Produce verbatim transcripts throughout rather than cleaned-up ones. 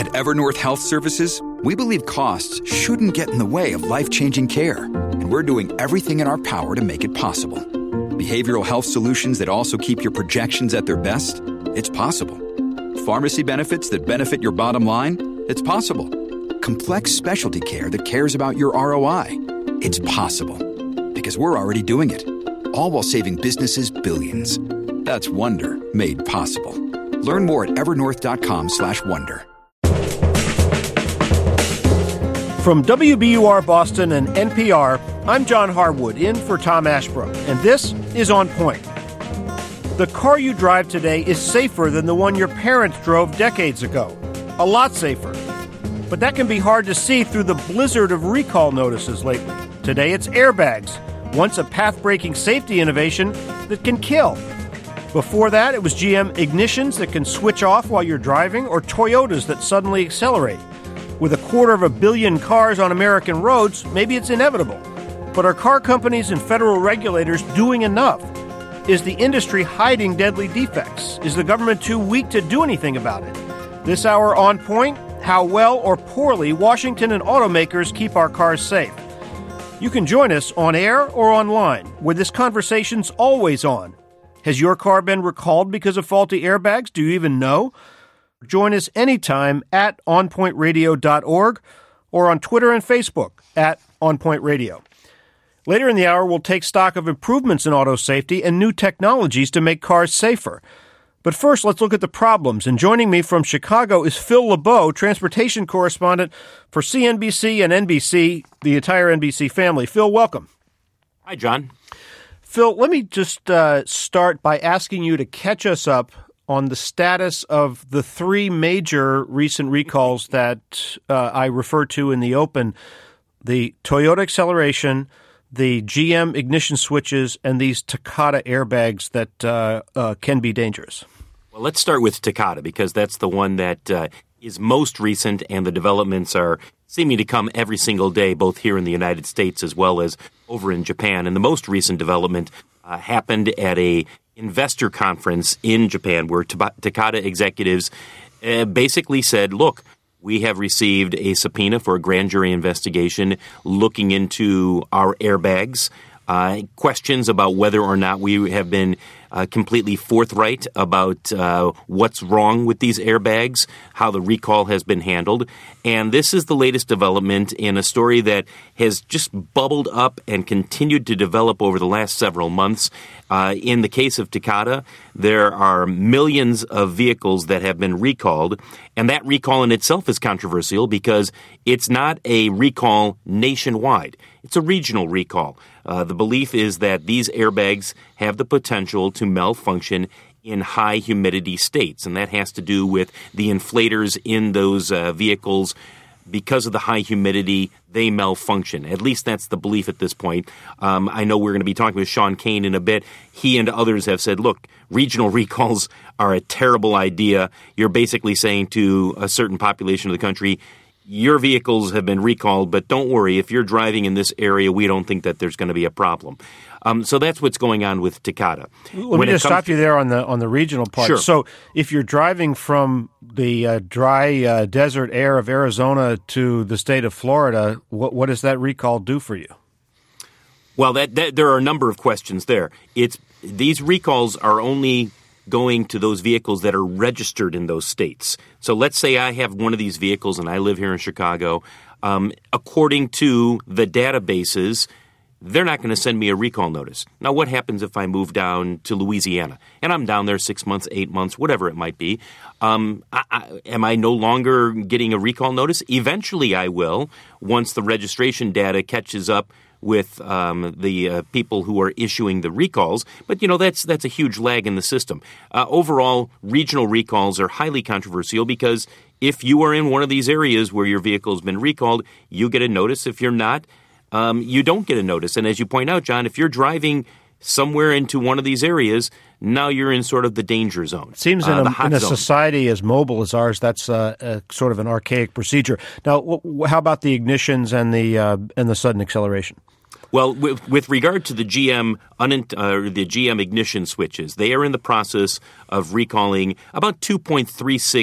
At Evernorth Health Services, we believe costs shouldn't get in the way of life-changing care, and we're doing everything in our power to make it possible. Behavioral health solutions that also keep your projections at their best? It's possible. Pharmacy benefits that benefit your bottom line? It's possible. Complex specialty care that cares about your R O I? It's possible. Because we're already doing it. All while saving businesses billions. That's Wonder made possible. Learn more at evernorth.com slash wonder. From W B U R Boston and N P R, I'm John Harwood, in for Tom Ashbrook, and this is On Point. The car you drive today is safer than the one your parents drove decades ago. A lot safer. But that can be hard to see through the blizzard of recall notices lately. Today it's airbags, once a path-breaking safety innovation that can kill. Before that, it was G M ignitions that can switch off while you're driving, or Toyotas that suddenly accelerate. With a quarter of a billion cars on American roads, maybe it's inevitable. But are car companies and federal regulators doing enough? Is the industry hiding deadly defects? Is the government too weak to do anything about it? This hour On Point, how well or poorly Washington and automakers keep our cars safe. You can join us on air or online, where this conversation's always on. Has your car been recalled because of faulty airbags? Do you even know? Join us anytime at on point radio dot org or on Twitter and Facebook at On Point Radio. Later in the hour, we'll take stock of improvements in auto safety and new technologies to make cars safer. But first, let's look at the problems. And joining me from Chicago is Phil LeBeau, transportation correspondent for C N B C and N B C, the entire N B C family. Phil, welcome. Hi, John. Phil, let me just uh, start by asking you to catch us up on the status of the three major recent recalls that uh, I referred to in the open: the Toyota acceleration, the G M ignition switches, and these Takata airbags that uh, uh, can be dangerous. Well, let's start with Takata, because that's the one that uh, is most recent, and the developments are seeming to come every single day, both here in the United States as well as over in Japan. And the most recent development uh, happened at a investor conference in Japan, where Takata executives uh, basically said, look, we have received a subpoena for a grand jury investigation looking into our airbags, uh, questions about whether or not we have been uh, completely forthright about uh, what's wrong with these airbags, how the recall has been handled. And this is the latest development in a story that has just bubbled up and continued to develop over the last several months. Uh, in the case of Takata, there are millions of vehicles that have been recalled, and that recall in itself is controversial because it's not a recall nationwide. It's a regional recall. Uh, the belief is that these airbags have the potential to malfunction in high humidity states, and that has to do with the inflators in those uh, vehicles. Because of the high humidity, they malfunction. At least that's the belief at this point. Um, I know we're going to be talking with Sean Kane in a bit. He and others have said, look, regional recalls are a terrible idea. You're basically saying to a certain population of the country, your vehicles have been recalled, but don't worry, if you're driving in this area, we don't think that there's going to be a problem. Um, so that's what's going on with Takata. Let when me just comes- stop you there on the on the regional part. Sure. So if you're driving from the uh, dry uh, desert air of Arizona to the state of Florida, what, what does that recall do for you? Well, that, that there are a number of questions there. It's these recalls are only going to those vehicles that are registered in those states. So let's say I have one of these vehicles and I live here in Chicago. Um, according to the databases, they're not going to send me a recall notice. Now, what happens if I move down to Louisiana and I'm down there six months, eight months, whatever it might be? Um, I, I, am I no longer getting a recall notice? Eventually I will, once the registration data catches up with um, the uh, people who are issuing the recalls. But, you know, that's that's a huge lag in the system. Uh, overall, regional recalls are highly controversial because if you are in one of these areas where your vehicle has been recalled, you get a notice. If you're not, um, you don't get a notice. And as you point out, John, if you're driving somewhere into one of these areas, now you're in sort of the danger zone. It seems in uh, a, in a zone. society as mobile as ours, that's uh, a, sort of an archaic procedure. Now, wh- how about the ignitions and the uh, and the sudden acceleration? Well, with, with regard to the G M un- uh, the G M ignition switches, they are in the process of recalling about two point three six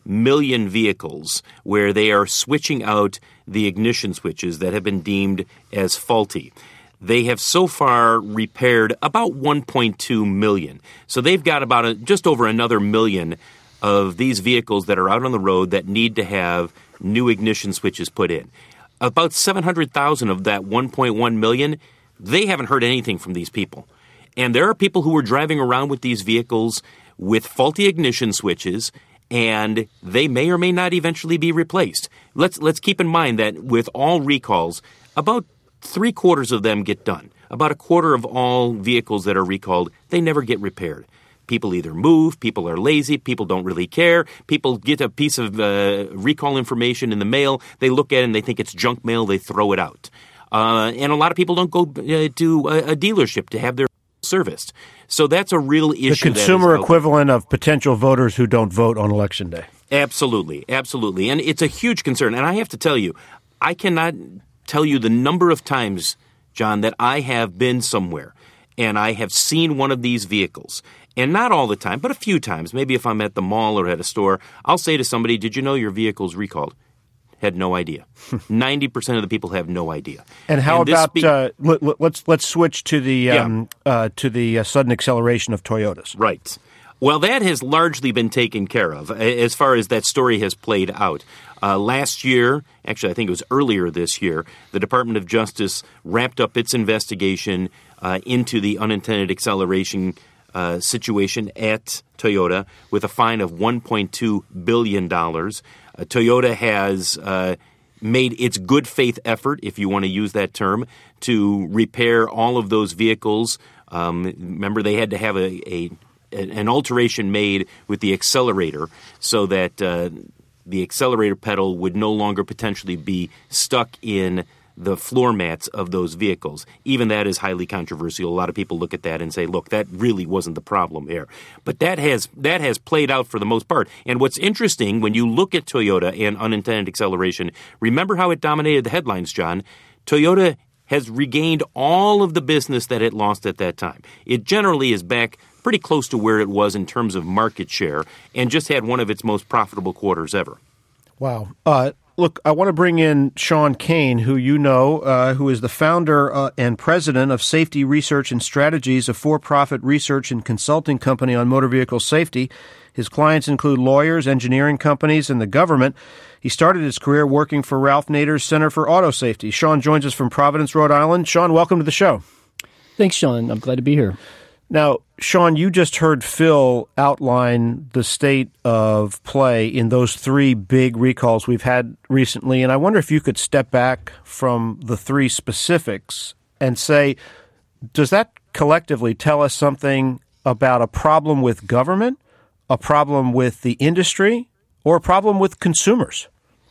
million vehicles where they are switching out the ignition switches that have been deemed as faulty. They have so far repaired about one point two million. So they've got about a, just over another million of these vehicles that are out on the road that need to have new ignition switches put in. About seven hundred thousand of that one point one million, they haven't heard anything from these people. And there are people who are driving around with these vehicles with faulty ignition switches, and they may or may not eventually be replaced. Let's let's keep in mind that with all recalls, about three quarters of them get done. About a quarter of all vehicles that are recalled, they never get repaired. People either move, people are lazy, people don't really care, people get a piece of uh, recall information in the mail, they look at it and they think it's junk mail, they throw it out. Uh, and a lot of people don't go uh, to a, a dealership to have their serviced. So that's a real issue. The consumer equivalent of potential voters who don't vote on Election Day. Absolutely, absolutely. And it's a huge concern. And I have to tell you, I cannot tell you the number of times, John, that I have been somewhere and I have seen one of these vehicles. And not all the time, but a few times. Maybe if I'm at the mall or at a store, I'll say to somebody, did you know your vehicle's recalled? Had no idea. ninety percent of the people have no idea. And how and about be- uh, let, let's let's switch to the um, yeah. uh, to the uh, sudden acceleration of Toyotas. Right. Well, that has largely been taken care of as far as that story has played out. Uh, last year, actually I think it was earlier this year, the Department of Justice wrapped up its investigation uh, into the unintended acceleration Uh, situation at Toyota with a fine of one point two billion dollars. Uh, Toyota has uh, made its good faith effort, if you want to use that term, to repair all of those vehicles. Um, remember, they had to have a, a an alteration made with the accelerator so that uh, the accelerator pedal would no longer potentially be stuck in the floor mats of those vehicles. Even that is highly controversial. A lot of people look at that and say, look, that really wasn't the problem there. But that has that has played out for the most part. And what's interesting, when you look at Toyota and unintended acceleration, remember how it dominated the headlines, John. Toyota has regained all of the business that it lost at that time. It generally is back pretty close to where it was in terms of market share and just had one of its most profitable quarters ever. Wow. Uh Look, I want to bring in Sean Kane, who you know, uh, who is the founder uh, and president of Safety Research and Strategies, a for-profit research and consulting company on motor vehicle safety. His clients include lawyers, engineering companies, and the government. He started his career working for Ralph Nader's Center for Auto Safety. Sean joins us from Providence, Rhode Island. Sean, welcome to the show. Thanks, Sean. I'm glad to be here. Now, Sean, you just heard Phil outline the state of play in those three big recalls we've had recently, and I wonder if you could step back from the three specifics and say, does that collectively tell us something about a problem with government, a problem with the industry, or a problem with consumers?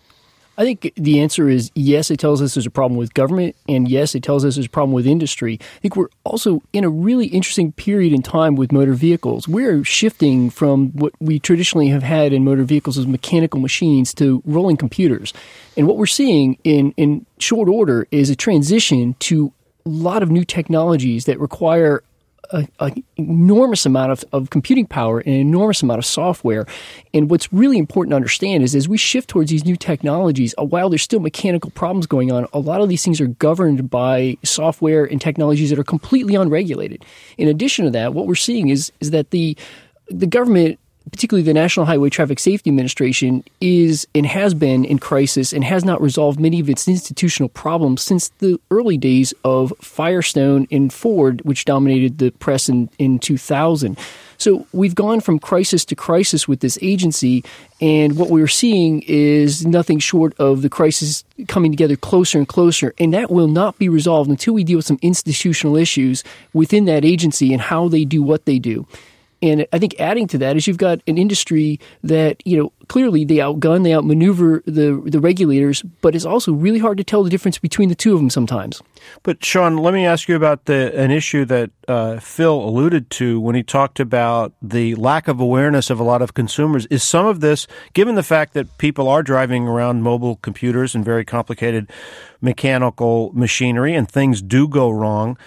I think the answer is yes, it tells us there's a problem with government, and yes, it tells us there's a problem with industry. I think we're also in a really interesting period in time with motor vehicles. We're shifting from what we traditionally have had in motor vehicles as mechanical machines to rolling computers. And what we're seeing in, in short order is a transition to a lot of new technologies that require an enormous amount of, of computing power and an enormous amount of software. And what's really important to understand is as we shift towards these new technologies, while there's still mechanical problems going on, a lot of these things are governed by software and technologies that are completely unregulated. In addition to that, what we're seeing is, is that the the government, particularly the National Highway Traffic Safety Administration, is and has been in crisis and has not resolved many of its institutional problems since the early days of Firestone and Ford, which dominated the press in, in two thousand. So we've gone from crisis to crisis with this agency, and what we're seeing is nothing short of the crisis coming together closer and closer, and that will not be resolved until we deal with some institutional issues within that agency and how they do what they do. And I think adding to that is you've got an industry that, you know, clearly they outgun, they outmaneuver the the regulators, but it's also really hard to tell the difference between the two of them sometimes. But, Sean, let me ask you about the an issue that uh, Phil alluded to when he talked about the lack of awareness of a lot of consumers. Is some of this, given the fact that people are driving around mobile computers and very complicated mechanical machinery and things do go wrong,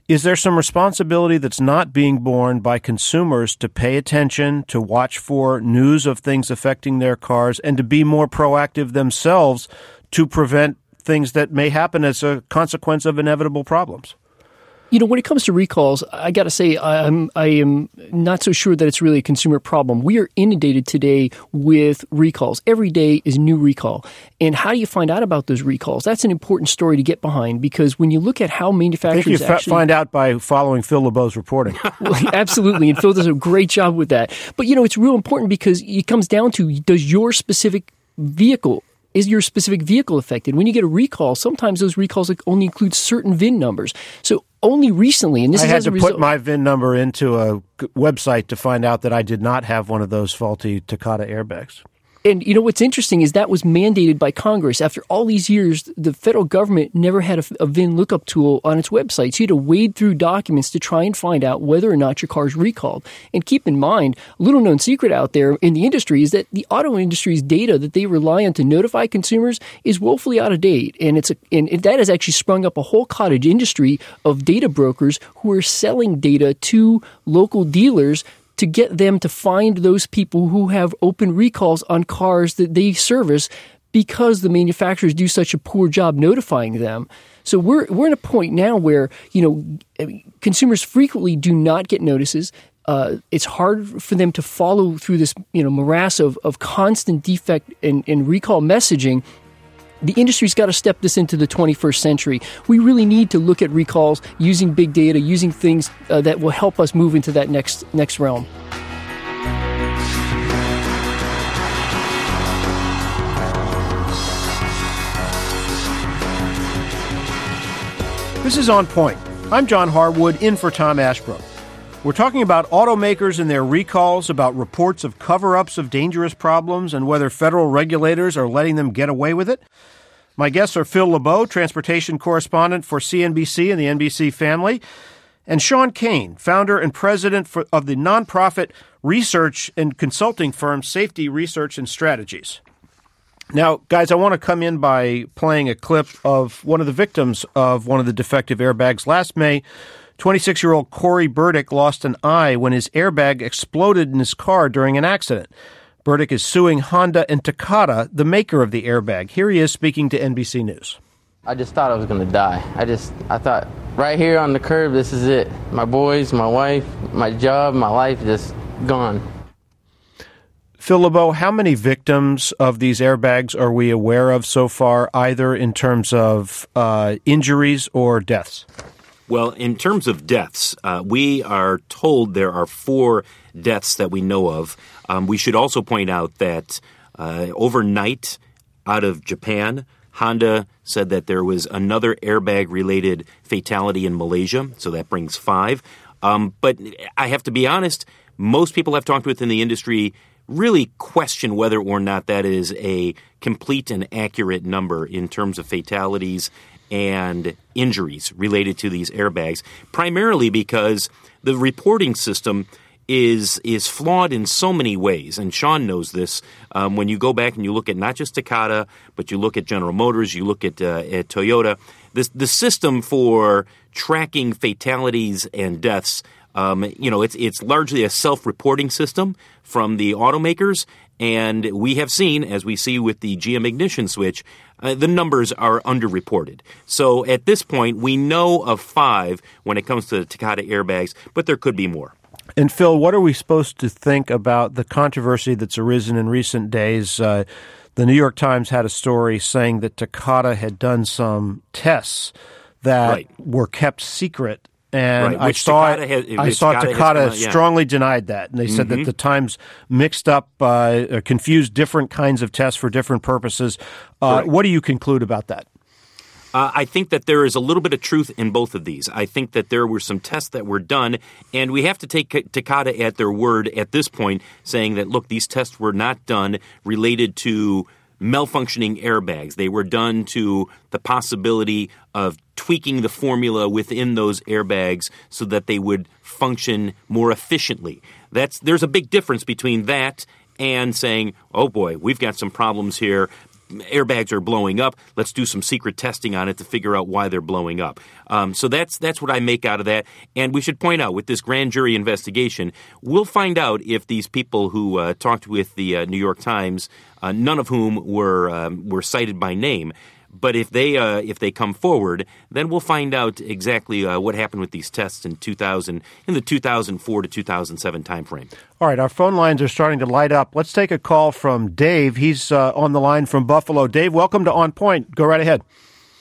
Is there some responsibility that's not being borne by consumers to pay attention, to watch for news of things affecting their cars, and to be more proactive themselves to prevent things that may happen as a consequence of inevitable problems? You know, when it comes to recalls, I got to say, I'm, I am not so sure that it's really a consumer problem. We are inundated today with recalls. Every day is a new recall. And how do you find out about those recalls? That's an important story to get behind, because when you look at how manufacturers I think you actually... f- find out by following Phil LeBeau's reporting. Well, absolutely. And Phil does a great job with that. But, you know, it's real important because it comes down to, does your specific vehicle Is your specific vehicle affected? When you get a recall, sometimes those recalls only include certain V I N numbers. So only recently, and this I is had as to a put result, my V I N number into a website to find out that I did not have one of those faulty Takata airbags. And you know what's interesting is that was mandated by Congress. After all these years, the federal government never had a, a V I N lookup tool on its website. So you had to wade through documents to try and find out whether or not your car is recalled. And keep in mind, a little known secret out there in the industry is that the auto industry's data that they rely on to notify consumers is woefully out of date. And it's a, and that has actually sprung up a whole cottage industry of data brokers who are selling data to local dealers to get them to find those people who have open recalls on cars that they service because the manufacturers do such a poor job notifying them. So we're we're at a point now where, you know, consumers frequently do not get notices. Uh, it's hard for them to follow through this, you know, morass of, of constant defect and, and recall messaging. The industry's got to step this into the twenty-first century. We really need to look at recalls using big data, using things uh, that will help us move into that next next realm. This is On Point. I'm John Harwood, in for Tom Ashbrook. We're talking about automakers and their recalls, about reports of cover-ups of dangerous problems, and whether federal regulators are letting them get away with it. My guests are Phil LeBeau, transportation correspondent for C N B C and the N B C family, and Sean Kane, founder and president for, of the nonprofit research and consulting firm Safety Research and Strategies. Now, guys, I want to come in by playing a clip of one of the victims of one of the defective airbags. Last May, twenty-six-year-old Corey Burdick lost an eye when his airbag exploded in his car during an accident. Burdick is suing Honda and Takata, the maker of the airbag. Here he is speaking to N B C News. I just thought I was going to die. I just, I thought, right here on the curb, this is it. My boys, my wife, my job, my life, just gone. Phil LeBeau, how many victims of these airbags are we aware of so far, either in terms of uh, injuries or deaths? Well, in terms of deaths, uh, we are told there are four deaths that we know of. Um, we should also point out that uh, overnight out of Japan, Honda said that there was another airbag-related fatality in Malaysia, so that brings five. Um, but I have to be honest, most people I've talked with in the industry really question whether or not that is a complete and accurate number in terms of fatalities and injuries related to these airbags, primarily because the reporting system is is flawed in so many ways, and Sean knows this. Um, when you go back and you look at not just Takata, but you look at General Motors, you look at, uh, at Toyota, this, the system for tracking fatalities and deaths, um, you know, it's it's largely a self-reporting system from the automakers, and we have seen, as we see with the G M ignition switch, uh, the numbers are underreported. So at this point, we know of five when it comes to the Takata airbags, but there could be more. And Phil, what are we supposed to think about the controversy that's arisen in recent days? Uh, the New York Times had a story saying that Takata had done some tests that right. were kept secret. And right. I Which saw Takata has, I saw Takata, Takata has, yeah. strongly denied that, and they said mm-hmm. that the Times mixed up, uh, confused different kinds of tests for different purposes. Uh, what do you conclude about that? Uh, I think that there is a little bit of truth in both of these. I think that there were some tests that were done, and we have to take Takata at their word at this point, saying that, look, these tests were not done related to malfunctioning airbags. They were done to the possibility of tweaking the formula within those airbags so that they would function more efficiently. That's there's a big difference between that and saying, oh boy, we've got some problems here. airbags are blowing up. Let's do some secret testing on it to figure out why they're blowing up. Um, so that's that's what I make out of that. And we should point out, with this grand jury investigation, we'll find out if these people who uh, talked with the uh, New York Times, uh, none of whom were um, were cited by name, but if they uh, if they come forward, then we'll find out exactly uh, what happened with these tests in two thousand in the two thousand four to two thousand seven timeframe. All right, our phone lines are starting to light up. Let's take a call from Dave. He's uh, on the line from Buffalo. Dave, welcome to On Point. Go right ahead.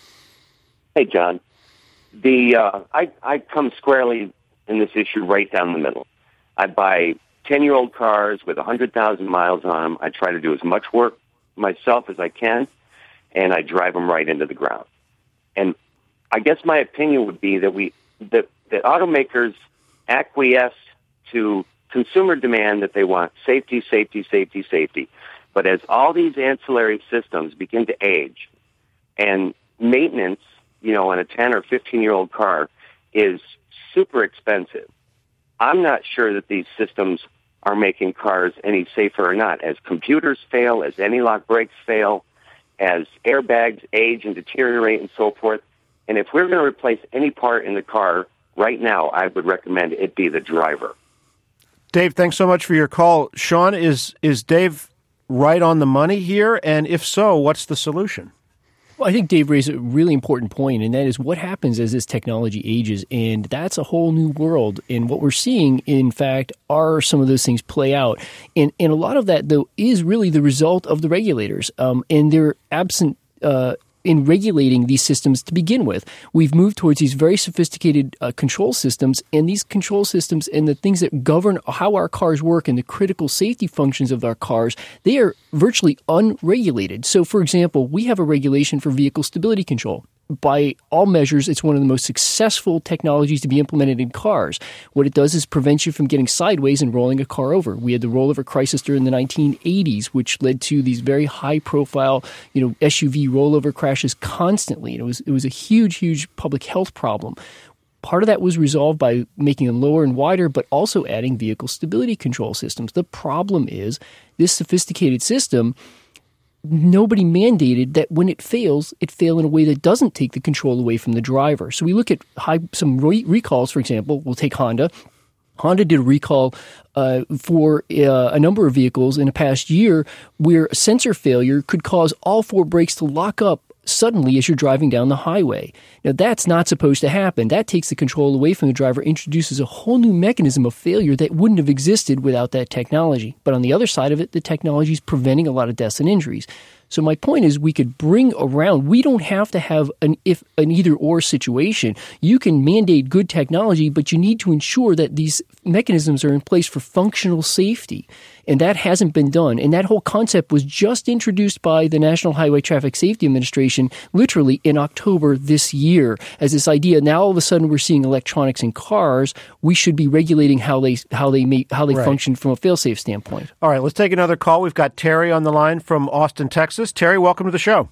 Hey, John. The uh, I I come squarely in this issue right down the middle. I buy ten-year-old cars with one hundred thousand miles on them. I try to do as much work myself as I can, and I drive them right into the ground. And I guess my opinion would be that we that, that automakers acquiesce to consumer demand that they want safety, safety, safety, safety. But as all these ancillary systems begin to age, and maintenance, you know, on a ten or fifteen-year-old car is super expensive, I'm not sure that these systems are making cars any safer or not. As computers fail, as anti-lock brakes fail, as airbags age and deteriorate and so forth. And if we're going to replace any part in the car right now, I would recommend it be the driver. Dave, thanks so much for your call. Sean, is is Dave right on the money here? And if so, what's the solution? Well, I think Dave raised a really important point, and that is what happens as this technology ages, and that's a whole new world. And what we're seeing, in fact, are some of those things play out. And and a lot of that, though, is really the result of the regulators, um, and they're absent uh, in regulating these systems to begin with. We've moved towards these very sophisticated uh, control systems, and these control systems and the things that govern how our cars work and the critical safety functions of our cars, they are virtually unregulated. So, for example, we have a regulation for vehicle stability control. By all measures, it's one of the most successful technologies to be implemented in cars. What it does is prevents you from getting sideways and rolling a car over. We had the rollover crisis during the nineteen eighties, which led to these very high-profile, you know, S U V rollover crashes constantly. And it was it was a huge, huge public health problem. Part of that was resolved by making them lower and wider, but also adding vehicle stability control systems. The problem is this sophisticated system, nobody mandated that when it fails, it fail in a way that doesn't take the control away from the driver. So we look at high, some re- recalls, for example. We'll take Honda. Honda did a recall uh, for uh, a number of vehicles in the past year where a sensor failure could cause all four brakes to lock up suddenly as you're driving down the highway. Now, that's not supposed to happen. That takes the control away from the driver, introduces a whole new mechanism of failure that wouldn't have existed without that technology. But on the other side of it, the technology is preventing a lot of deaths and injuries. So my point is we could bring around, we don't have to have an if an either or situation. You can mandate good technology, but you need to ensure that these mechanisms are in place for functional safety. And that hasn't been done. And that whole concept was just introduced by the National Highway Traffic Safety Administration literally in October this year as this idea. Now all of a sudden we're seeing electronics in cars. We should be regulating how they how they make, how they right. function from a fail-safe standpoint. All right, let's take another call. We've got Terry on the line from Austin, Texas. Terry, welcome to the show.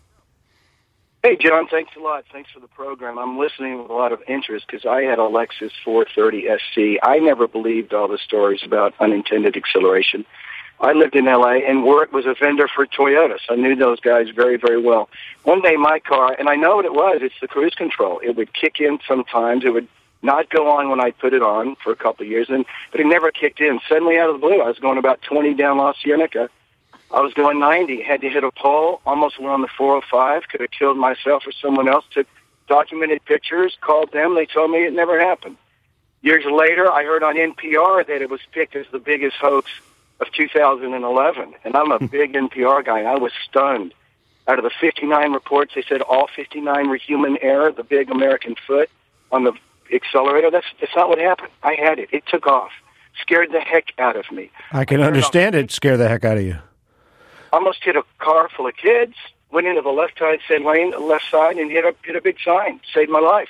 Hey, John, thanks a lot. Thanks for the program. I'm listening with a lot of interest because I had a Lexus four thirty S C. I never believed all the stories about unintended acceleration. I lived in L A and Warwick was a vendor for Toyota, so I knew those guys very, very well. One day my car, and I know what it was, it's the cruise control. It would kick in sometimes. It would not go on when I put it on for a couple of years, and but it never kicked in. Suddenly out of the blue, I was going about twenty down La Cienega. I was going ninety, had to hit a pole, almost went on the four oh five, could have killed myself or someone else, took documented pictures, called them, they told me it never happened. Years later, I heard on N P R that it was picked as the biggest hoax of two thousand eleven, and I'm a big N P R guy, and I was stunned. Out of the fifty-nine reports, they said all fifty-nine were human error, the big American foot on the accelerator. That's, that's not what happened. I had it. It took off. Scared the heck out of me. I can understand it scare the heck out of you. Almost hit a car full of kids, went into the left-hand side lane, left side, and hit a, hit a big sign. Saved my life.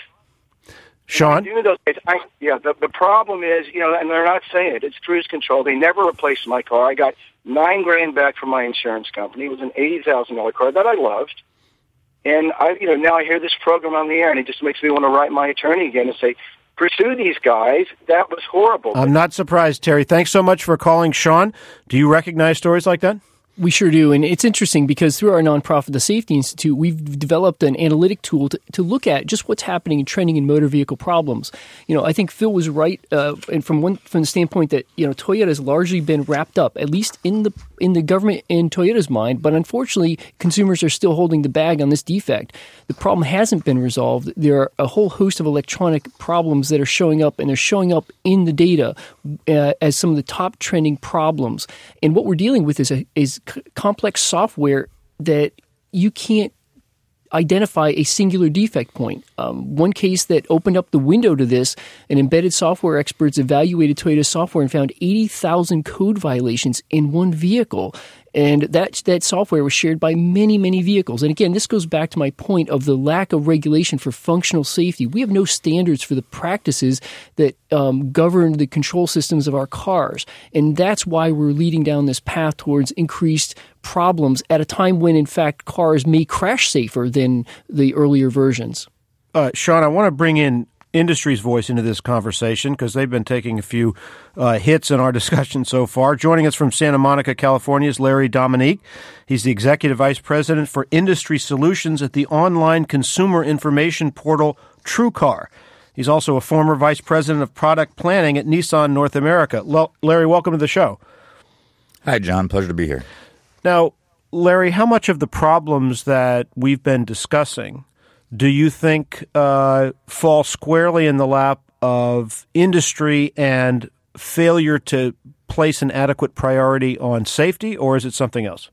Sean? I do those things. I, yeah, the, the problem is, you know, and they're not saying it, it's cruise control. They never replaced my car. I got nine grand back from my insurance company. It was an eighty thousand dollars car that I loved. And, I, you know, now I hear this program on the air, and it just makes me want to write my attorney again and say, pursue these guys. That was horrible. I'm not surprised, Terry. Thanks so much for calling. Sean, do you recognize stories like that? We sure do. And it's interesting because through our nonprofit, the Safety Institute, we've developed an analytic tool to, to look at just what's happening and trending in motor vehicle problems. You know, I think Phil was right, uh, and from one from the standpoint that, you know, Toyota has largely been wrapped up, at least in the in the government and Toyota's mind. But unfortunately, consumers are still holding the bag on this defect. The problem hasn't been resolved. There are a whole host of electronic problems that are showing up, and they're showing up in the data uh, as some of the top trending problems. And what we're dealing with is a, is c- complex software that you can't identify a singular defect point. Um, one case that opened up the window to this, an embedded software experts evaluated Toyota's software and found eighty thousand code violations in one vehicle. And that that software was shared by many, many vehicles. And again, this goes back to my point of the lack of regulation for functional safety. We have no standards for the practices that um, govern the control systems of our cars. And that's why we're leading down this path towards increased problems at a time when, in fact, cars may crash safer than the earlier versions. Uh, Sean, I want to bring in industry's voice into this conversation because they've been taking a few uh, hits in our discussion so far. Joining us from Santa Monica, California is Larry Dominique. He's the Executive Vice President for Industry Solutions at the online consumer information portal TrueCar. He's also a former Vice President of Product Planning at Nissan North America. L- Larry, welcome to the show. Hi, John. Pleasure to be here. Now, Larry, how much of the problems that we've been discussing do you think uh, fall squarely in the lap of industry and failure to place an adequate priority on safety, or is it something else?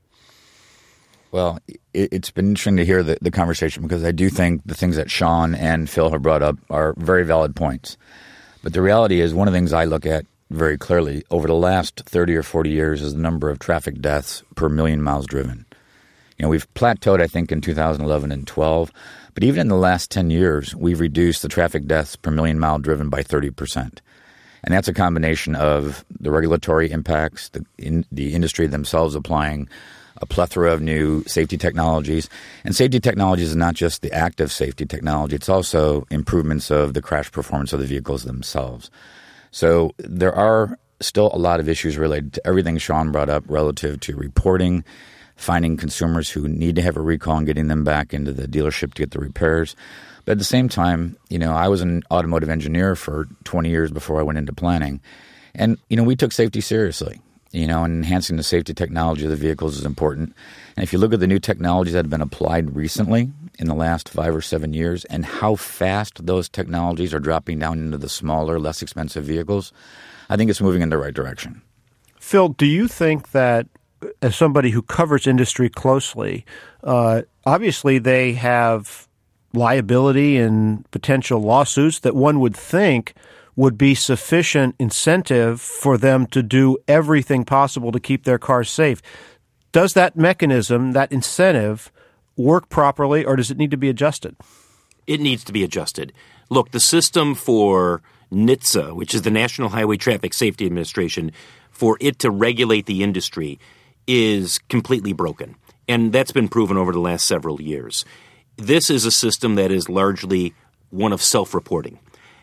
Well, it, it's been interesting to hear the, the conversation because I do think the things that Sean and Phil have brought up are very valid points. But the reality is one of the things I look at very clearly over the last thirty or forty years is the number of traffic deaths per million miles driven. You know, we've plateaued, I think, in two thousand eleven and twelve. But even in the last ten years, we've reduced the traffic deaths per million mile driven by thirty percent. And that's a combination of the regulatory impacts, the, in, the industry themselves applying a plethora of new safety technologies. And safety technologies is not just the active safety technology. It's also improvements of the crash performance of the vehicles themselves. So there are still a lot of issues related to everything Sean brought up relative to reporting, finding consumers who need to have a recall and getting them back into the dealership to get the repairs. But at the same time, you know, I was an automotive engineer for twenty years before I went into planning. And, you know, we took safety seriously. You know, and enhancing the safety technology of the vehicles is important. And if you look at the new technologies that have been applied recently in the last five or seven years and how fast those technologies are dropping down into the smaller, less expensive vehicles, I think it's moving in the right direction. Phil, do you think that as somebody who covers industry closely, uh, obviously they have liability and potential lawsuits that one would think would be sufficient incentive for them to do everything possible to keep their cars safe. Does that mechanism, that incentive, work properly, or does it need to be adjusted? It needs to be adjusted. Look, the system for N H T S A, which is the National Highway Traffic Safety Administration, for it to regulate the industry is completely broken. And that's been proven over the last several years. This is a system that is largely one of self-reporting.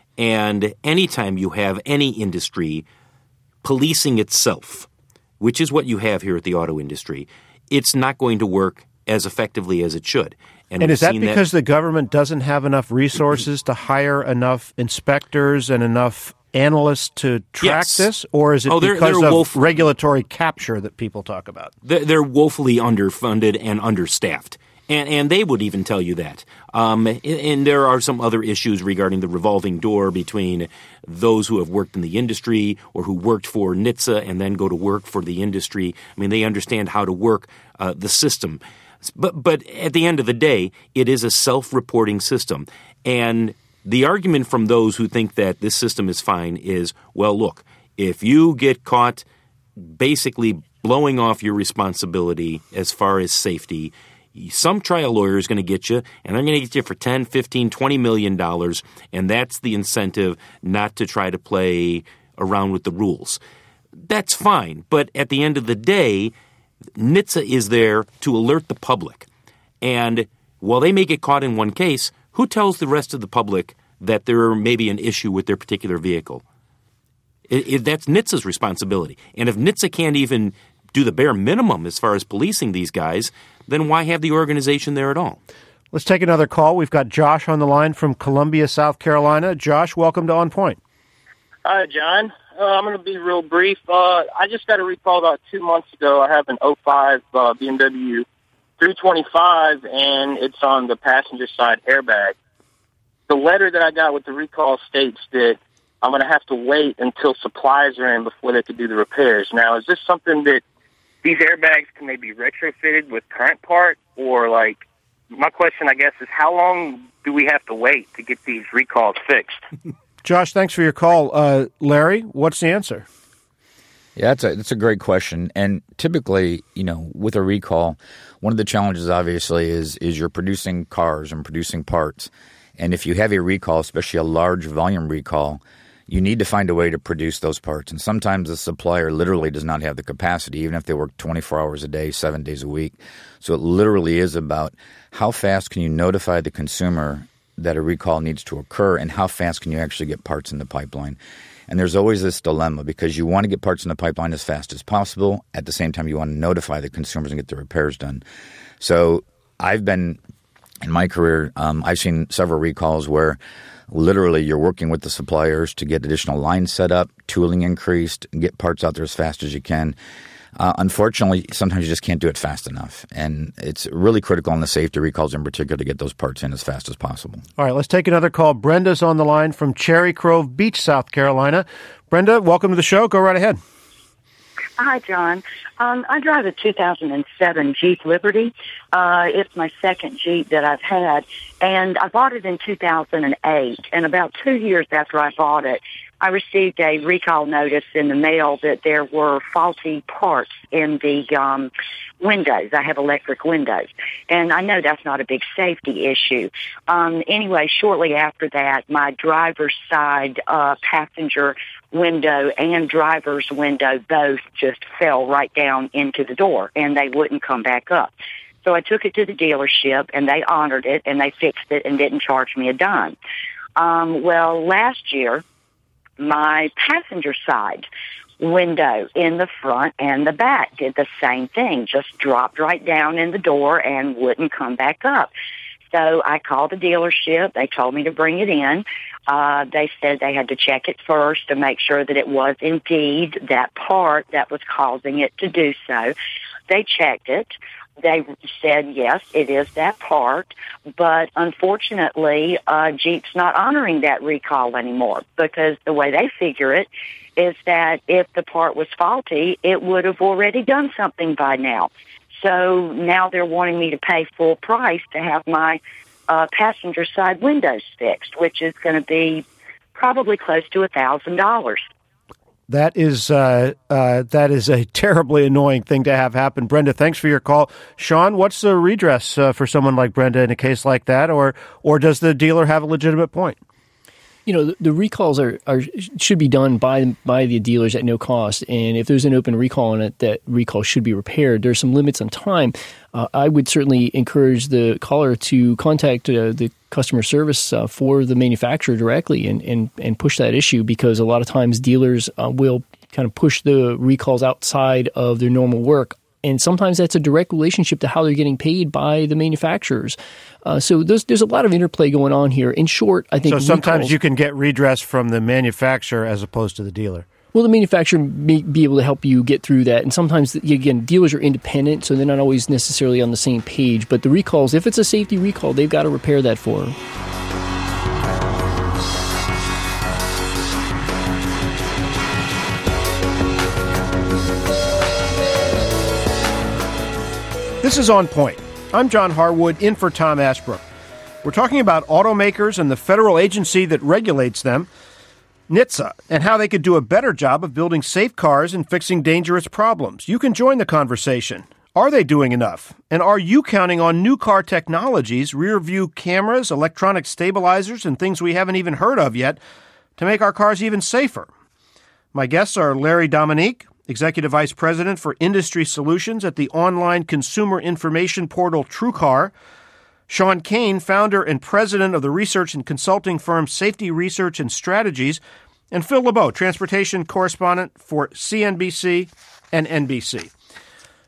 And anytime you have any industry policing itself, which is what you have here at the auto industry, it's not going to work as effectively as it should. And, and is that because that- the government doesn't have enough resources to hire enough inspectors and enough analysts to track yes. this? Or is it oh, they're, because they're of woef- regulatory capture that people talk about? They're, they're woefully underfunded and understaffed. And, and they would even tell you that. Um, and, and there are some other issues regarding the revolving door between those who have worked in the industry or who worked for N H T S A and then go to work for the industry. I mean, they understand how to work uh, the system. But, but at the end of the day, it is a self-reporting system. And the argument from those who think that this system is fine is, well, look, if you get caught basically blowing off your responsibility as far as safety, some trial lawyer is going to get you, and they're going to get you for ten, fifteen, twenty million dollars, and that's the incentive not to try to play around with the rules. That's fine, but at the end of the day, N H T S A is there to alert the public. And while they may get caught in one case, who tells the rest of the public that there may be an issue with their particular vehicle? It, it, that's N H T S A's responsibility. And if N H T S A can't even do the bare minimum as far as policing these guys, then why have the organization there at all? Let's take another call. We've got Josh on the line from Columbia, South Carolina. Josh, welcome to On Point. Hi, John. Uh, I'm going to be real brief. Uh, I just got a recall about two months ago. I have an oh five uh, B M W three twenty-five, and it's on the passenger side airbag. The letter that I got with the recall states that I'm going to have to wait until supplies are in before they could do the repairs. Now, is this something that these airbags, can they be retrofitted with current part, or like, my question, I guess, is how long do we have to wait to get these recalls fixed? Josh, thanks for your call. Uh, Larry, what's the answer? Yeah, that's a, that's a great question. And typically, you know, with a recall, one of the challenges, obviously, is is you're producing cars and producing parts. And if you have a recall, especially a large volume recall, you need to find a way to produce those parts. And sometimes the supplier literally does not have the capacity, even if they work twenty-four hours a day, seven days a week. So it literally is about how fast can you notify the consumer that a recall needs to occur, and how fast can you actually get parts in the pipeline. And there's always this dilemma, because you want to get parts in the pipeline as fast as possible. At the same time, you want to notify the consumers and get the repairs done. So I've been, in my career, um, I've seen several recalls where literally you're working with the suppliers to get additional lines set up, tooling increased, and get parts out there as fast as you can. Uh, unfortunately, sometimes you just can't do it fast enough. And it's really critical on the safety recalls in particular to get those parts in as fast as possible. All right, let's take another call. Brenda's on the line from Cherry Grove Beach, South Carolina. Brenda, welcome to the show. Go right ahead. Hi, John. Um, I drive a two thousand seven Jeep Liberty. Uh, it's my second Jeep that I've had, and I bought it in two thousand eight. And about two years after I bought it, I received a recall notice in the mail that there were faulty parts in the um, windows. I have electric windows, and I know that's not a big safety issue. Um, anyway, shortly after that, my driver's side uh, passenger window and driver's window both just fell right down into the door, and they wouldn't come back up. So I took it to the dealership, and they honored it, and they fixed it and didn't charge me a dime. Um, well, last year, my passenger side window in the front and the back did the same thing, just dropped right down in the door and wouldn't come back up. So I called the dealership. They told me to bring it in. Uh, they said they had to check it first to make sure that it was indeed that part that was causing it to do so. They checked it. They said, yes, it is that part, but unfortunately, uh, Jeep's not honoring that recall anymore, because the way they figure it is that if the part was faulty, it would have already done something by now. So now they're wanting me to pay full price to have my uh, passenger side windows fixed, which is going to be probably close to a thousand dollars. That is uh, uh, that is a terribly annoying thing to have happen. Brenda, thanks for your call. Sean, what's the redress uh, for someone like Brenda in a case like that, or or does the dealer have a legitimate point? You know, the, the recalls are, are should be done by by the dealers at no cost, and if there's an open recall on it, that recall should be repaired. There's some limits on time. Uh, I would certainly encourage the caller to contact uh, the customer service uh, for the manufacturer directly and, and, and push that issue, because a lot of times dealers uh, will kind of push the recalls outside of their normal work. And sometimes that's a direct relationship to how they're getting paid by the manufacturers. Uh, so there's, there's a lot of interplay going on here. In short, I think... So sometimes recalls, you can get redress from the manufacturer as opposed to the dealer. Well, the manufacturer may be able to help you get through that. And sometimes, again, dealers are independent, so they're not always necessarily on the same page. But the recalls, if it's a safety recall, they've got to repair that for them. This is On Point. I'm John Harwood, in for Tom Ashbrook. We're talking about automakers and the federal agency that regulates them, N H T S A, and how they could do a better job of building safe cars and fixing dangerous problems. You can join the conversation. Are they doing enough? And are you counting on new car technologies, rear-view cameras, electronic stabilizers, and things we haven't even heard of yet to make our cars even safer? My guests are Larry Dominique, Executive Vice President for Industry Solutions at the online consumer information portal TrueCar; Sean Kane, founder and president of the research and consulting firm Safety Research and Strategies; and Phil LeBeau, transportation correspondent for C N B C and N B C.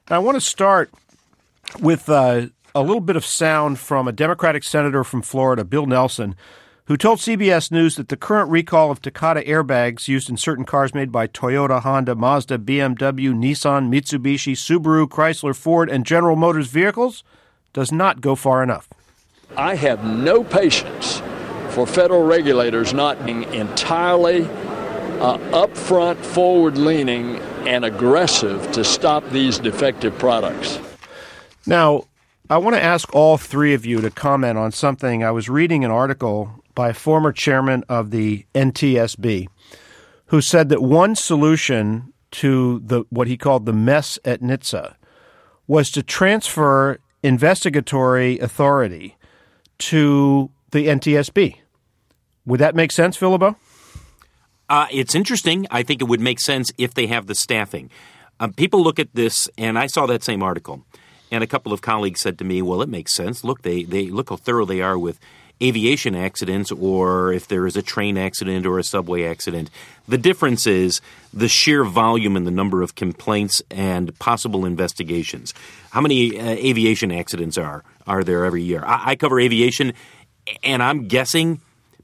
I want to start with uh, a little bit of sound from a Democratic senator from Florida, Bill Nelson, who told C B S News that the current recall of Takata airbags used in certain cars made by Toyota, Honda, Mazda, B M W, Nissan, Mitsubishi, Subaru, Chrysler, Ford, and General Motors vehicles does not go far enough. I have no patience for federal regulators not being entirely uh, upfront, forward-leaning, and aggressive to stop these defective products. Now, I want to ask all three of you to comment on something. I was reading an article by a former chairman of the N T S B who said that one solution to the what he called the mess at N H T S A was to transfer investigatory authority to the N T S B. Would that make sense, Phil LeBeau? Uh, it's interesting. I think it would make sense if they have the staffing. Um, people look at this, and I saw that same article, and a couple of colleagues said to me, well, it makes sense. Look, they, they look how thorough they are with aviation accidents, or if there is a train accident or a subway accident. The difference is the sheer volume and the number of complaints and possible investigations. How many uh, aviation accidents are are there every year? I, I cover aviation, and I'm guessing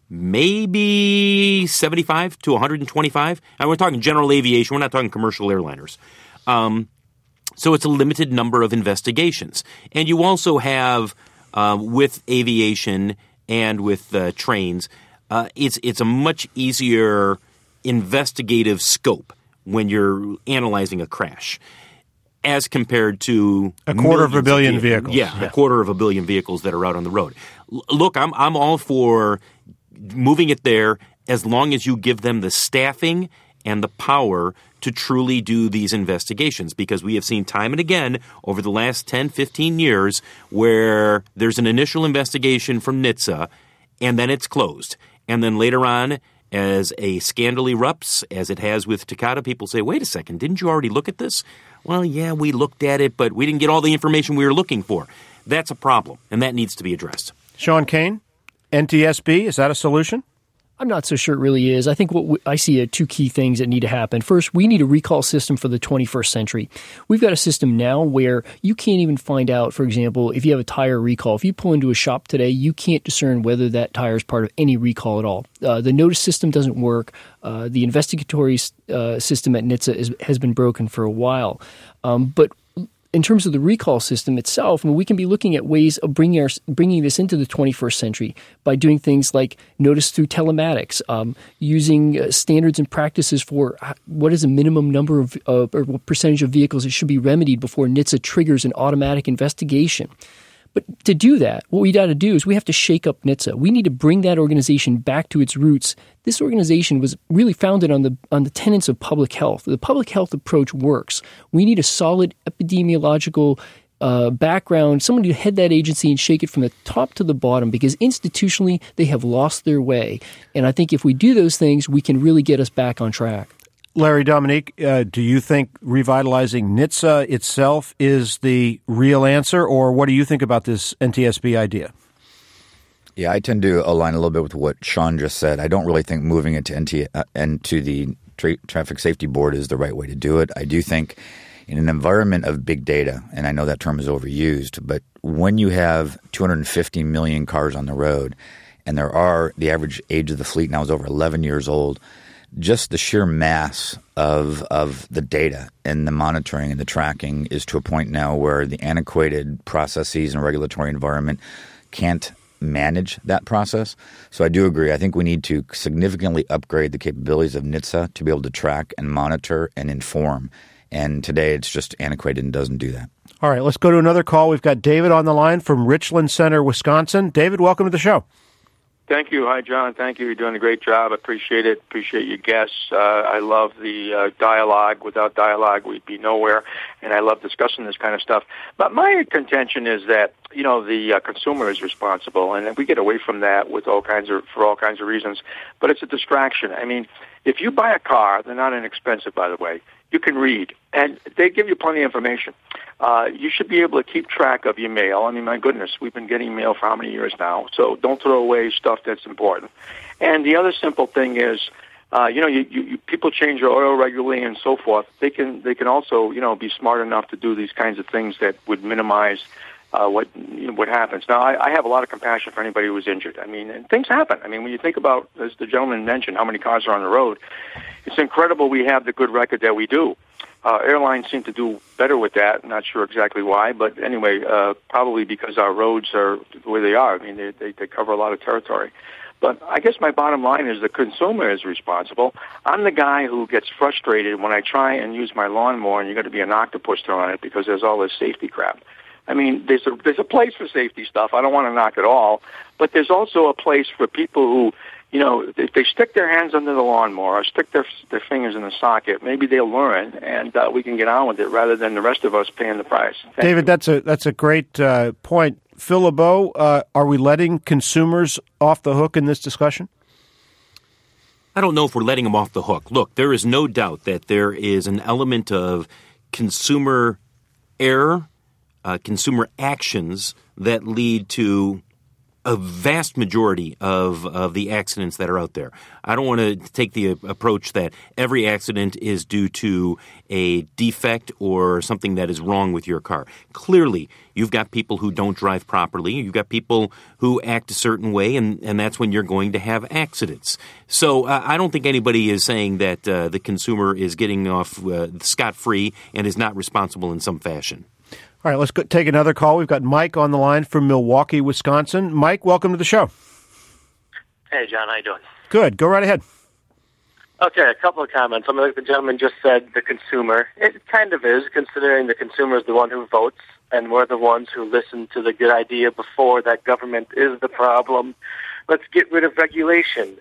maybe seventy-five to one hundred twenty-five. And we're talking general aviation. We're not talking commercial airliners. Um, so it's a limited number of investigations. And you also have, uh, with aviation and with uh, trains, uh, it's it's a much easier investigative scope when you're analyzing a crash as compared to a quarter of a billion of vehicles. Yeah, yeah, a quarter of a billion vehicles that are out on the road. L- look, I'm I'm all for moving it there as long as you give them the staffing and the power to truly do these investigations, because we have seen time and again over the last ten, fifteen years where there's an initial investigation from N H T S A and then it's closed. And then later on, as a scandal erupts, as it has with Takata, people say, wait a second, didn't you already look at this? Well, yeah, we looked at it, but we didn't get all the information we were looking for. That's a problem, and that needs to be addressed. Sean Kane, N T S B, is that a solution? I'm not so sure it really is. I think what we, I see are two key things that need to happen. First, we need a recall system for the twenty-first century. We've got a system now where you can't even find out, for example, if you have a tire recall. If you pull into a shop today, you can't discern whether that tire is part of any recall at all. Uh, the notice system doesn't work. Uh, the investigatory uh, system at N H T S A is, has been broken for a while. Um, but in terms of the recall system itself, I mean, we can be looking at ways of bringing our, bringing this into the twenty-first century by doing things like notice through telematics, um, using uh, standards and practices for what is a minimum number of uh, or percentage of vehicles that should be remedied before N H T S A triggers an automatic investigation. But to do that, what we got to do is we have to shake up N H T S A. We need to bring that organization back to its roots. This organization was really founded on the on the tenets of public health. The public health approach works. We need a solid epidemiological uh, background, someone to head that agency and shake it from the top to the bottom, because institutionally they have lost their way. And I think if we do those things, we can really get us back on track. Larry Dominique, uh, do you think revitalizing N H T S A itself is the real answer, or what do you think about this N T S B idea? Yeah, I tend to align a little bit with what Sean just said. I don't really think moving it to N T uh, and to the Tra- Traffic Safety Board is the right way to do it. I do think in an environment of big data, and I know that term is overused, but when you have two hundred fifty million cars on the road, and there are the average age of the fleet now is over eleven years old, just the sheer mass of of the data and the monitoring and the tracking is to a point now where the antiquated processes and regulatory environment can't manage that process. So I do agree. I think we need to significantly upgrade the capabilities of N H T S A to be able to track and monitor and inform. And today it's just antiquated and doesn't do that. All right, let's go to another call. We've got David on the line from Richland Center, Wisconsin. David, welcome to the show. Thank you. Hi, John. Thank you. You're doing a great job. Appreciate it. Appreciate your guests. Uh, I love the uh, dialogue. Without dialogue, we'd be nowhere. And I love discussing this kind of stuff. But my contention is that, you know, the uh, consumer is responsible, and we get away from that with all kinds of for all kinds of reasons. But it's a distraction. I mean, if you buy a car, they're not inexpensive, by the way. You can read, and they give you plenty of information. Uh, you should be able to keep track of your mail. I mean, my goodness, we've been getting mail for how many years now? So don't throw away stuff that's important. And the other simple thing is uh, you know, you, you, you, people change their oil regularly and so forth. They can they can also, you know, be smart enough to do these kinds of things that would minimize uh, what you know, what happens. Now, I, I have a lot of compassion for anybody who was injured. I mean, and things happen. I mean, when you think about, as the gentleman mentioned, how many cars are on the road, it's incredible we have the good record that we do. Uh, airlines seem to do better with that. Not sure exactly why, but anyway, uh, probably because our roads are the way they are. I mean, they, they, they cover a lot of territory. But I guess my bottom line is the consumer is responsible. I'm the guy who gets frustrated when I try and use my lawnmower and you're going to be an octopus thrown on it because there's all this safety crap. I mean, there's a, there's a place for safety stuff. I don't want to knock it all. But there's also a place for people who, you know, if they stick their hands under the lawnmower or stick their their fingers in the socket, maybe they'll learn, and uh, we can get on with it rather than the rest of us paying the price. Thank David, you. that's a that's a great uh, point. Phil LeBeau, uh, are we letting consumers off the hook in this discussion? I don't know if we're letting them off the hook. Look, there is no doubt that there is an element of consumer error, uh, consumer actions that lead to a vast majority of, of the accidents that are out there. I don't want to take the approach that every accident is due to a defect or something that is wrong with your car. Clearly, you've got people who don't drive properly. You've got people who act a certain way, and, and that's when you're going to have accidents. So uh, I don't think anybody is saying that uh, the consumer is getting off uh, scot-free and is not responsible in some fashion. All right, let's go take another call. We've got Mike on the line from Milwaukee, Wisconsin. Mike, welcome to the show. Hey, John, how you doing? Good. Go right ahead. Okay, a couple of comments. I mean, like the gentleman just said, the consumer. It kind of is, considering the consumer is the one who votes, and we're the ones who listen to the good idea before that government is the problem. Let's get rid of regulation.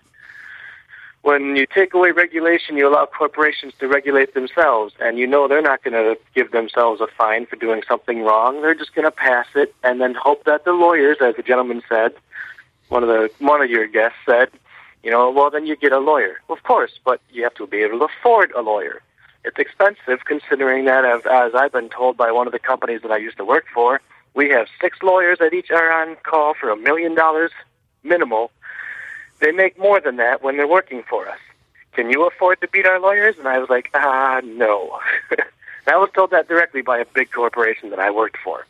When you take away regulation, you allow corporations to regulate themselves, and you know they're not going to give themselves a fine for doing something wrong. They're just going to pass it and then hope that the lawyers, as the gentleman said, one of the one of your guests said, you know, well, then you get a lawyer. Well, of course, but you have to be able to afford a lawyer. It's expensive, considering that, as, as I've been told by one of the companies that I used to work for, we have six lawyers that each are on call for a million dollars minimal. They make more than that when they're working for us. Can you afford to beat our lawyers? And I was like, ah, no. And I was told that directly by a big corporation that I worked for.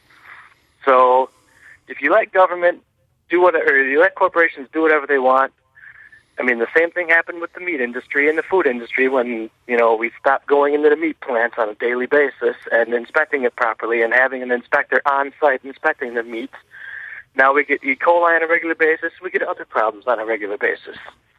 So if you let government do whatever, or you let corporations do whatever they want, I mean, the same thing happened with the meat industry and the food industry when, you know, we stopped going into the meat plants on a daily basis and inspecting it properly and having an inspector on site inspecting the meat. Now we get E. coli on a regular basis. We get other problems on a regular basis.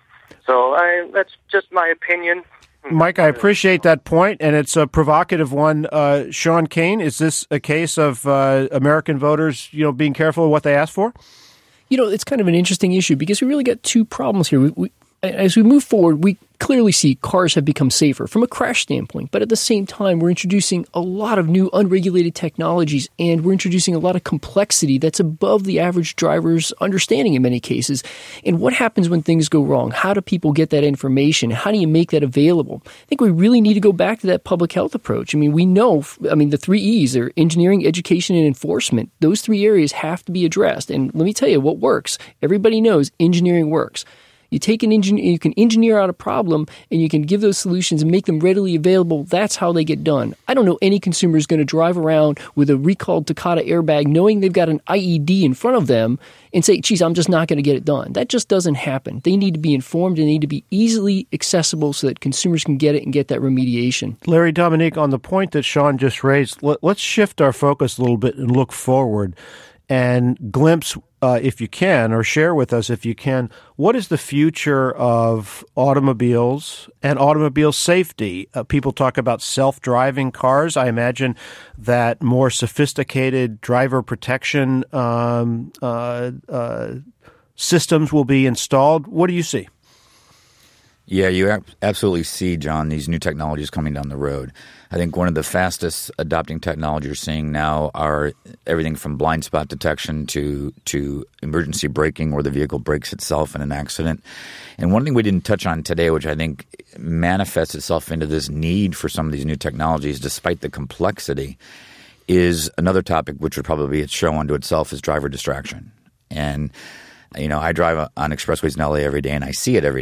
So I, that's just my opinion. Mike, I appreciate that point, and it's a provocative one. Uh, Sean Kane, is this a case of uh, American voters, you know, being careful of what they ask for? You know, it's kind of an interesting issue because we really got two problems here. We, we, as we move forward, we clearly see cars have become safer from a crash standpoint, but at the same time, we're introducing a lot of new unregulated technologies, and we're introducing a lot of complexity that's above the average driver's understanding in many cases. And what happens when things go wrong? How do people get that information? How do you make that available? I think we really need to go back to that public health approach. I mean, we know, I mean, the three E's are engineering, education, and enforcement. Those three areas have to be addressed. And let me tell you what works. Everybody knows engineering works. You take an engineer, you can engineer out a problem, and you can give those solutions and make them readily available. That's how they get done. I don't know any consumer is going to drive around with a recalled Takata airbag knowing they've got an I E D in front of them and say, geez, I'm just not going to get it done. That just doesn't happen. They need to be informed and they need to be easily accessible so that consumers can get it and get that remediation. Larry Dominique, on the point that Sean just raised, let, let's shift our focus a little bit and look forward and glimpse, uh, if you can, or share with us if you can, what is the future of automobiles and automobile safety? Uh, people talk about self-driving cars. I imagine that more sophisticated driver protection um, uh, uh, systems will be installed. What do you see? Yeah, you absolutely see, John, these new technologies coming down the road. I think one of the fastest adopting technologies you're seeing now are everything from blind spot detection to to emergency braking, where the vehicle brakes itself in an accident. And one thing we didn't touch on today, which I think manifests itself into this need for some of these new technologies, despite the complexity, is another topic which would probably be a show unto itself, is driver distraction. And, you know, I drive on expressways in L A every day, and I see it every day.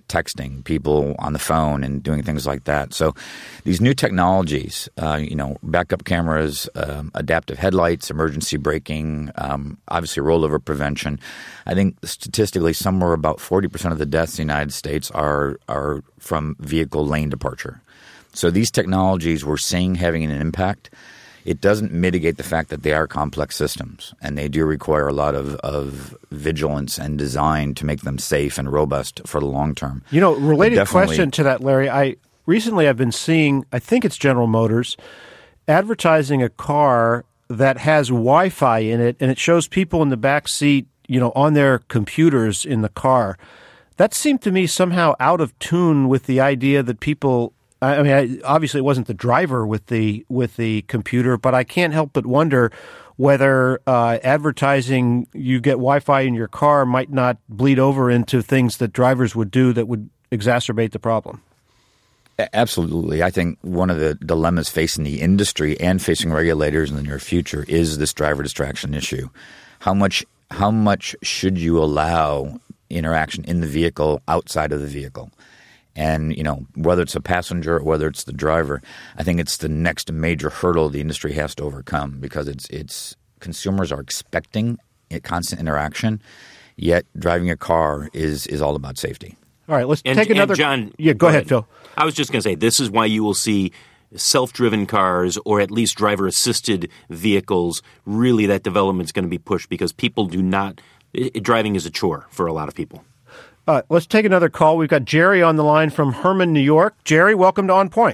texting, people on the phone and doing things like that. So these new technologies, uh, you know, backup cameras, um, adaptive headlights, emergency braking, um, obviously rollover prevention. I think statistically somewhere about forty percent of the deaths in the United States are are from vehicle lane departure. So these technologies we're seeing having an impact. It doesn't mitigate the fact that they are complex systems, and they do require a lot of, of vigilance and design to make them safe and robust for the long term. You know, related question to that, Larry. I recently I've been seeing, I think it's General Motors, advertising a car that has Wi-Fi in it, and it shows people in the back seat, you know, on their computers in the car. That seemed to me somehow out of tune with the idea that people. I mean, I, obviously, it wasn't the driver with the with the computer, but I can't help but wonder whether uh, advertising you get Wi-Fi in your car might not bleed over into things that drivers would do that would exacerbate the problem. Absolutely. I think one of the dilemmas facing the industry and facing regulators in the near future is this driver distraction issue. How much how much should you allow interaction in the vehicle outside of the vehicle? And, you know, whether it's a passenger or whether it's the driver, I think it's the next major hurdle the industry has to overcome, because it's it's consumers are expecting constant interaction, yet driving a car is is all about safety. All right, let's and, take another. And John, yeah, go, go ahead, ahead, Phil. I was just going to say, this is why you will see self-driven cars or at least driver-assisted vehicles. Really, that development is going to be pushed because people do not – driving is a chore for a lot of people. Uh, let's take another call. We've got Jerry on the line from Herman, New York. Jerry, welcome to On Point.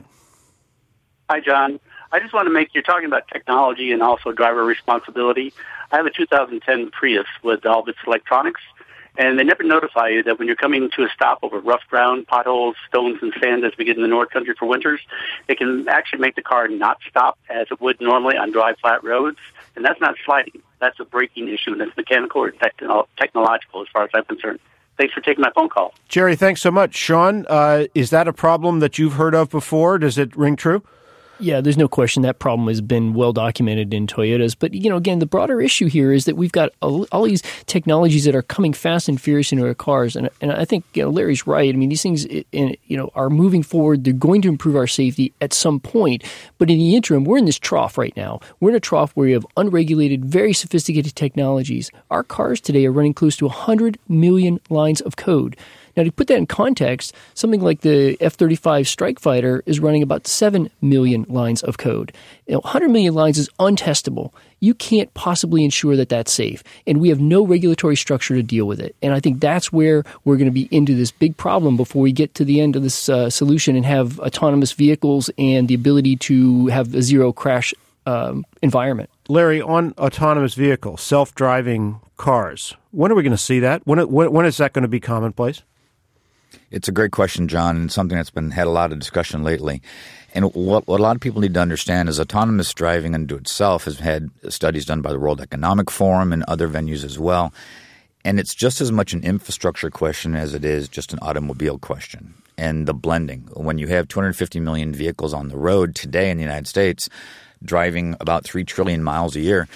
Hi, John. I just want to make – you're talking about technology and also driver responsibility. I have a two thousand ten Prius with all of its electronics, and they never notify you that when you're coming to a stop over rough ground, potholes, stones, and sand as we get in the North Country for winters, it can actually make the car not stop as it would normally on dry, flat roads. And that's not sliding. That's a braking issue, and it's mechanical or techno- technological as far as I'm concerned. Thanks for taking my phone call. Jerry, thanks so much. Sean, uh, is that a problem that you've heard of before? Does it ring true? Yeah, there's no question that problem has been well documented in Toyotas. But, you know, again, the broader issue here is that we've got all, all these technologies that are coming fast and furious into our cars. And, and I think, you know, Larry's right. I mean, these things, you know, are moving forward. They're going to improve our safety at some point. But in the interim, we're in this trough right now. We're in a trough where we have unregulated, very sophisticated technologies. Our cars today are running close to one hundred million lines of code. Now, to put that in context, something like the F thirty-five Strike Fighter is running about seven million lines of code. You know, one hundred million lines is untestable. You can't possibly ensure that that's safe, and we have no regulatory structure to deal with it. And I think that's where we're going to be into this big problem before we get to the end of this uh, solution and have autonomous vehicles and the ability to have a zero crash um, environment. Larry, on autonomous vehicles, self-driving cars, when are we going to see that? When, when, when is that going to be commonplace? It's a great question, John, and something that's been had a lot of discussion lately. And what, what a lot of people need to understand is autonomous driving unto itself has had studies done by the World Economic Forum and other venues as well. And it's just as much an infrastructure question as it is just an automobile question. And the blending. When you have two hundred fifty million vehicles on the road today in the United States, driving about three trillion miles a year,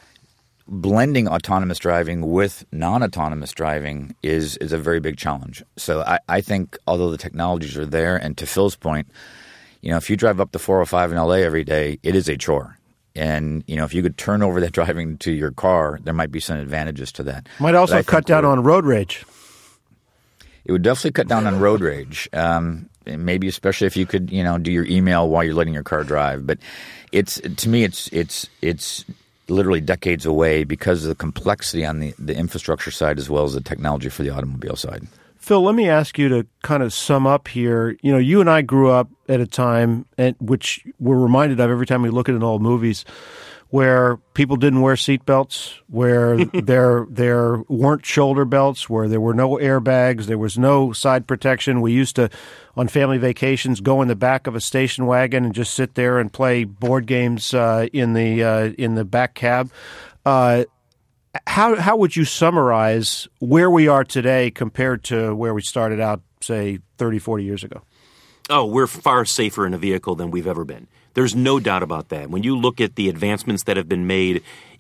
blending autonomous driving with non-autonomous driving is is a very big challenge. So I, I think although the technologies are there, and to Phil's point, you know, if you drive up the four oh five in L A every day, it is a chore. And, you know, if you could turn over that driving to your car, there might be some advantages to that. Might also cut down on road rage. It would definitely cut down on road rage. Um, maybe especially if you could, you know, do your email while you're letting your car drive. But it's to me, it's it's it's literally decades away because of the complexity on the, the infrastructure side as well as the technology for the automobile side. Phil, let me ask you to kind of sum up here. You know, you and I grew up at a time, at which we're reminded of every time we look at an old movies, where people didn't wear seatbelts, where there there weren't shoulder belts, where there were no airbags, there was no side protection. We used to, on family vacations, go in the back of a station wagon and just sit there and play board games uh, in the uh, in the back cab. Uh, how how would you summarize where we are today compared to where we started out, say, thirty, forty years ago? Oh, we're far safer in a vehicle than we've ever been. There's no doubt about that. When you look at the advancements that have been made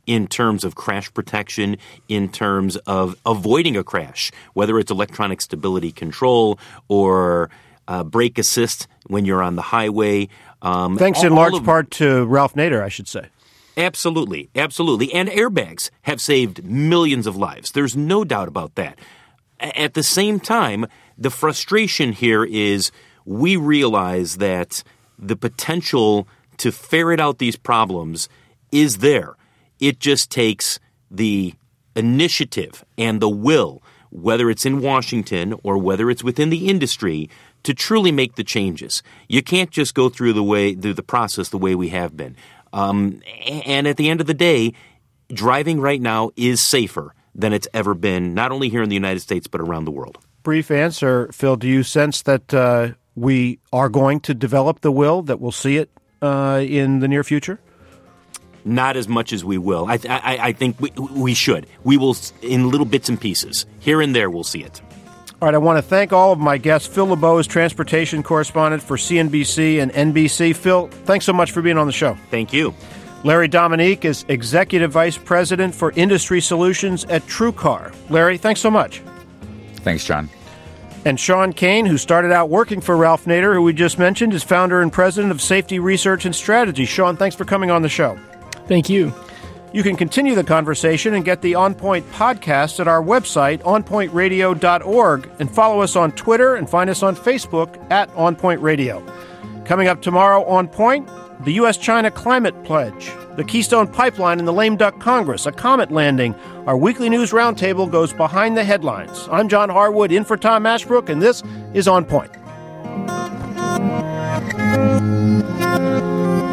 in terms of crash protection, in terms of avoiding a crash, whether it's electronic stability control or uh, brake assist when you're on the highway. Um, Thanks in large part to Ralph Nader, I should say. Absolutely, absolutely. And airbags have saved millions of lives. There's no doubt about that. At the same time, the frustration here is we realize that the potential to ferret out these problems is there. It just takes the initiative and the will, whether it's in Washington or whether it's within the industry, to truly make the changes. You can't just go through the way through the process the way we have been. Um, and at the end of the day, driving right now is safer than it's ever been, not only here in the United States, but around the world. Brief answer, Phil. Do you sense that uh, we are going to develop the will, that we'll see it uh, in the near future? Not as much as we will. I, th- I, I think we, we should. We will, in little bits and pieces. Here and there, we'll see it. All right, I want to thank all of my guests. Phil LeBeau is transportation correspondent for C N B C and N B C. Phil, thanks so much for being on the show. Thank you. Larry Dominique is Executive Vice President for Industry Solutions at TrueCar. Larry, thanks so much. Thanks, John. And Sean Kane, who started out working for Ralph Nader, who we just mentioned, is founder and president of Safety Research and Strategy. Sean, thanks for coming on the show. Thank you. You can continue the conversation and get the On Point podcast at our website, on point radio dot org, and follow us on Twitter and find us on Facebook at On Point Radio. Coming up tomorrow on Point, the U S China Climate Pledge, the Keystone Pipeline and the Lame Duck Congress, a comet landing. Our weekly news roundtable goes behind the headlines. I'm John Harwood, in for Tom Ashbrook, and this is On Point.